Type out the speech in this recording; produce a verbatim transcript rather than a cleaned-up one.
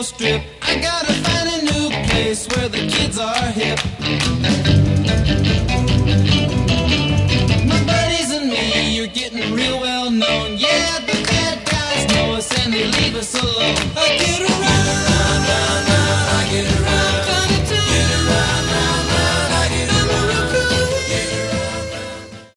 Strip. I gotta find a new place where the kids are hip.